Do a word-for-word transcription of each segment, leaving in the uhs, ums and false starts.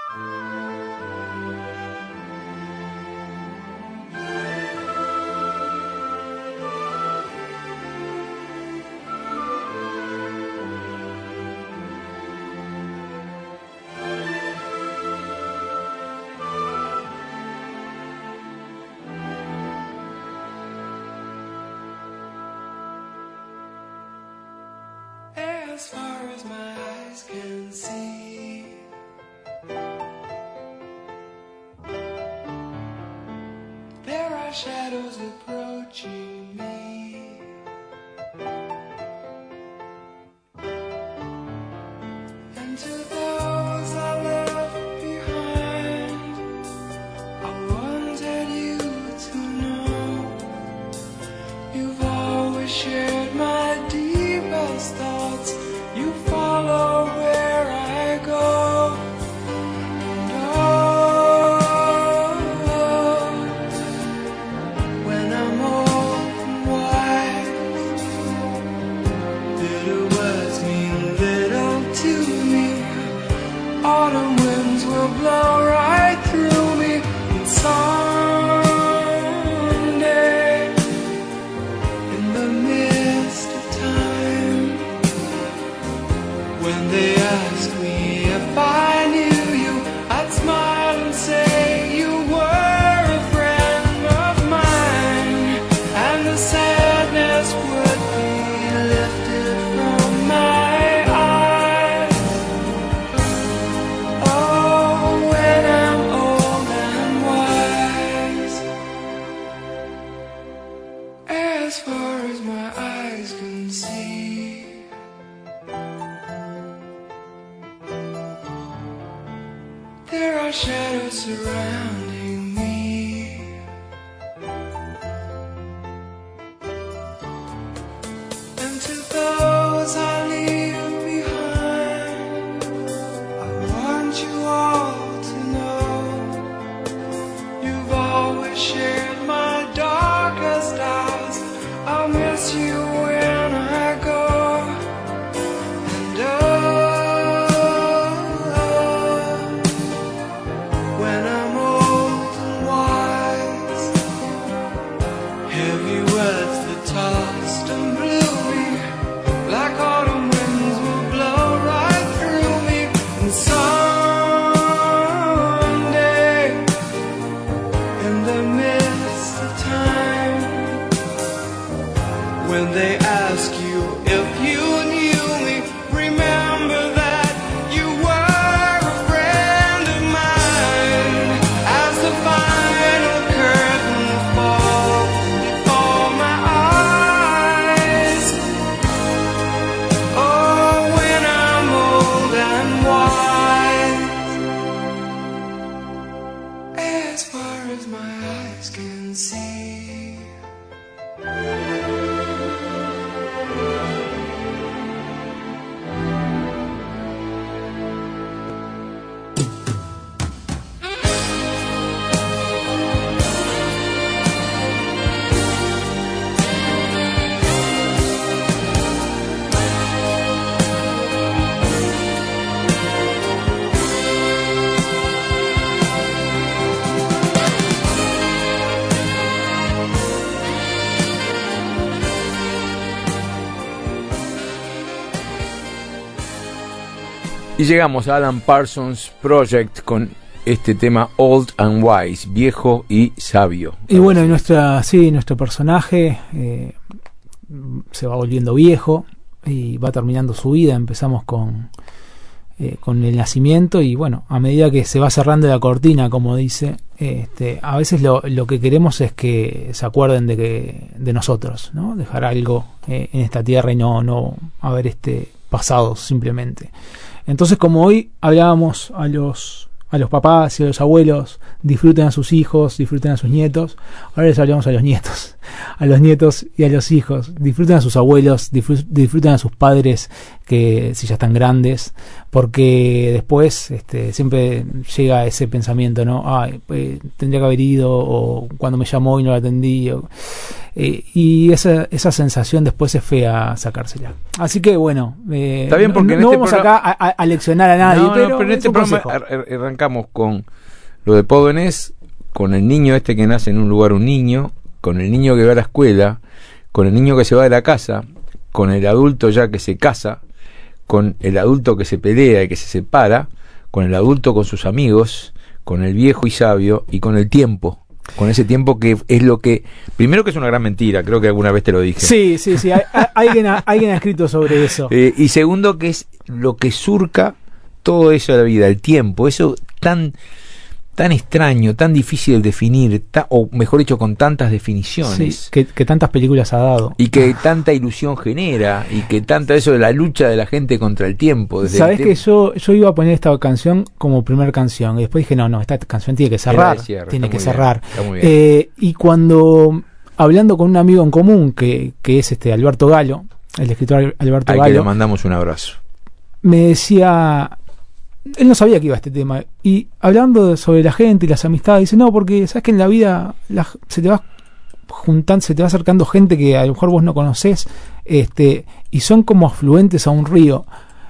As far as my eyes can see, there are shadows approaching me, and to those I left behind, I wanted you to know you've always shared my deepest thoughts. You follow where I go, and oh, when I'm old and wise, bitter words mean little to me. Autumn winds will blow right through me, and someday, in the midst of time, when they ask me if I knew you, I'd smile and say you were a friend of mine, and the sadness would be lifted from my eyes. Oh, when I'm old and wise, as far as my eyes can see, there are shadows surrounding me, and to those I leave behind, I want you all to know you've always shared my darkest hours. I'll miss you when I go, and oh, when I'm old and wise, heavy words that tossed and blew me, like autumn winds will blow right through me, and someday, in the midst of time, when they ask you if you knew me, remember that you were a friend of mine. As the final curtain falls before my eyes, oh, when I'm old and wise, as far as my eyes can see. Y llegamos a Alan Parsons Project con este tema Old and Wise, viejo y sabio. Y bueno, y nuestra, sí, nuestro personaje eh, se va volviendo viejo y va terminando su vida. Empezamos con, eh, con el nacimiento y bueno, a medida que se va cerrando la cortina, como dice, este, a veces lo, lo que queremos es que se acuerden de que de nosotros, ¿no? Dejar algo eh, en esta tierra y no, no haber este pasado simplemente. Entonces, como hoy hablábamos a los a los papás y a los abuelos, disfruten a sus hijos, disfruten a sus nietos, ahora les hablamos a los nietos, a los nietos y a los hijos, disfruten a sus abuelos, disfruten a sus padres, que si ya están grandes, porque después este, siempre llega ese pensamiento, ¿no? Ay, eh, tendría que haber ido, o cuando me llamó y no lo atendí, o, eh, y esa, esa sensación después es fea sacársela. Así que bueno, eh, está bien, porque no, en no este vamos programa... acá a, a, a leccionar a nadie, no, no, pero, pero en este programa ar- arrancamos con lo de Pódones, con el niño este que nace en un lugar, un niño, con el niño que va a la escuela, con el niño que se va de la casa, con el adulto ya que se casa, con el adulto que se pelea y que se separa, con el adulto con sus amigos, con el viejo y sabio, y con el tiempo, con ese tiempo que es lo que, primero que es una gran mentira, creo que alguna vez te lo dije. Sí, sí, sí, hay, hay, alguien, ha, alguien ha escrito sobre eso. Eh, y segundo que es lo que surca todo eso de la vida, el tiempo, eso tan... tan extraño, tan difícil de definir, ta, o mejor dicho, con tantas definiciones. Sí, que, que tantas películas ha dado. Y que tanta ilusión genera, y que tanta eso de la lucha de la gente contra el tiempo. Desde Sabes el que yo, yo iba a poner esta canción como primer canción, y después dije, no, no, esta canción tiene que cerrar. Cierre, tiene que bien, cerrar. bien. Eh, y cuando, hablando con un amigo en común, que, que es este Alberto Galo, el escritor Alberto Al Galo, que le mandamos un abrazo. me decía... Él no sabía que iba a este tema. Y hablando sobre la gente y las amistades, dice, no, porque sabes que en la vida la, se te va juntando, se te va acercando gente que a lo mejor vos no conocés, este, y son como afluentes a un río.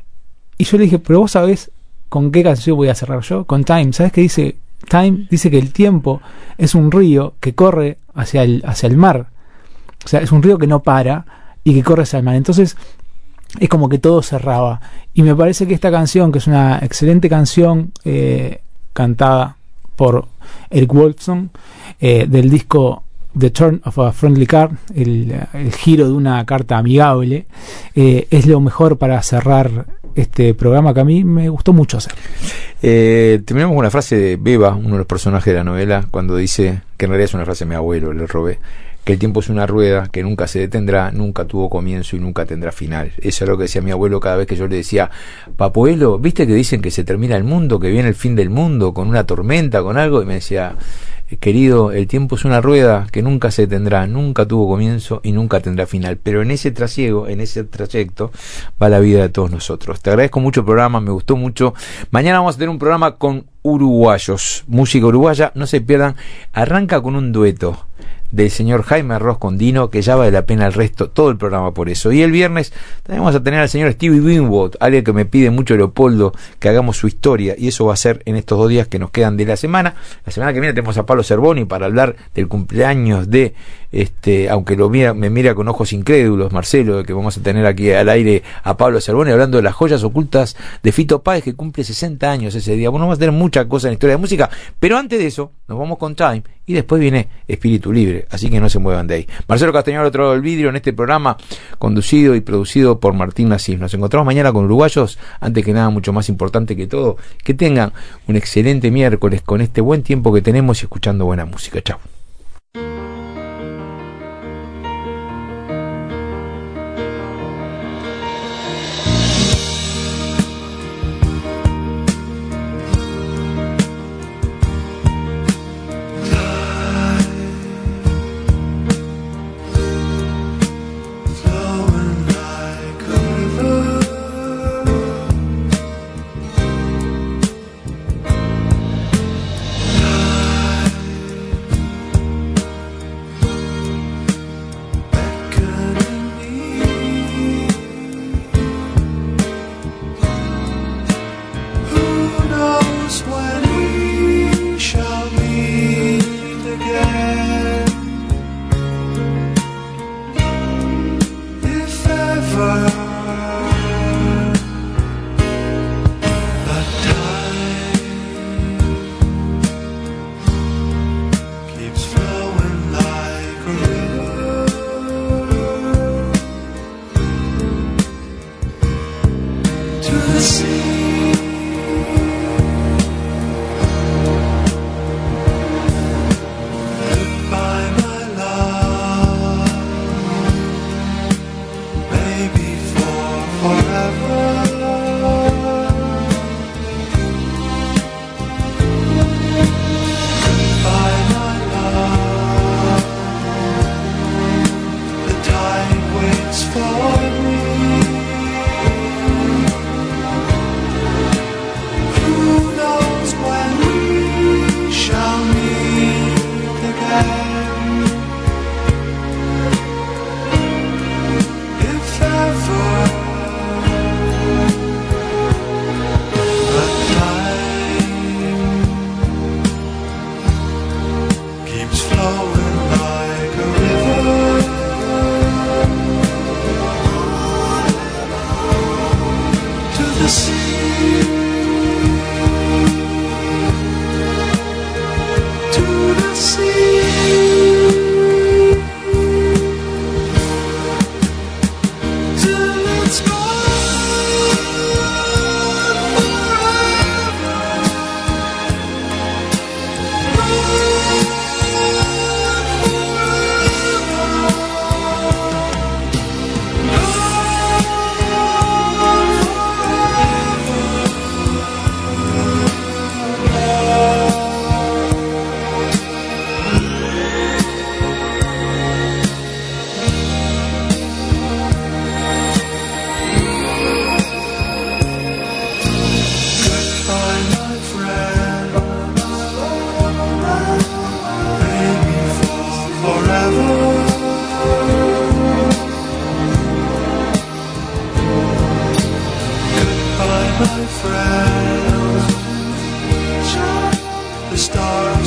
Y yo le dije, pero vos sabés con qué canción voy a cerrar yo, con Time. ¿Sabés qué dice? Time dice que el tiempo es un río que corre hacia el, hacia el mar. O sea, es un río que no para y que corre hacia el mar. Entonces, es como que todo cerraba. Y me parece que esta canción, que es una excelente canción eh, cantada por Eric Woolfson, eh, del disco The Turn of a Friendly Card, el, el giro de una carta amigable, eh, es lo mejor para cerrar este programa, que a mí me gustó mucho hacer. Eh, terminamos con una frase de Beba, uno de los personajes de la novela, cuando dice, que en realidad es una frase de mi abuelo, le robé, que el tiempo es una rueda que nunca se detendrá, nunca tuvo comienzo y nunca tendrá final. Eso es lo que decía mi abuelo cada vez que yo le decía, papuelo, ¿viste que dicen que se termina el mundo, que viene el fin del mundo, con una tormenta, con algo? Y me decía, querido, el tiempo es una rueda que nunca se detendrá, nunca tuvo comienzo y nunca tendrá final. Pero en ese trasiego, en ese trayecto, va la vida de todos nosotros. Te agradezco mucho el programa, me gustó mucho. Mañana vamos a tener un programa con uruguayos, música uruguaya, no se pierdan. Arranca con un dueto del señor Jaime Arroz con Dino, que ya vale la pena el resto, todo el programa por eso. Y el viernes también vamos a tener al señor Stevie Winwood, alguien que me pide mucho, Leopoldo, que hagamos su historia, y eso va a ser en estos dos días que nos quedan de la semana. La semana que viene tenemos a Pablo Cervoni para hablar del cumpleaños de, este, aunque lo mira, me mira con ojos incrédulos, Marcelo, de que vamos a tener aquí al aire a Pablo Cervoni hablando de las joyas ocultas de Fito Páez, que cumple sesenta años ese día. Bueno, vamos a tener muchas cosas en la historia de música, pero antes de eso nos vamos con Time y después viene Espíritu Libre, así que no se muevan de ahí. Marcelo Castañón al otro lado del vidrio en este programa conducido y producido por Martín Nasif. Nos encontramos mañana con uruguayos. Antes que nada, mucho más importante que todo, que tengan un excelente miércoles con este buen tiempo que tenemos y escuchando buena música. Chao.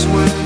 when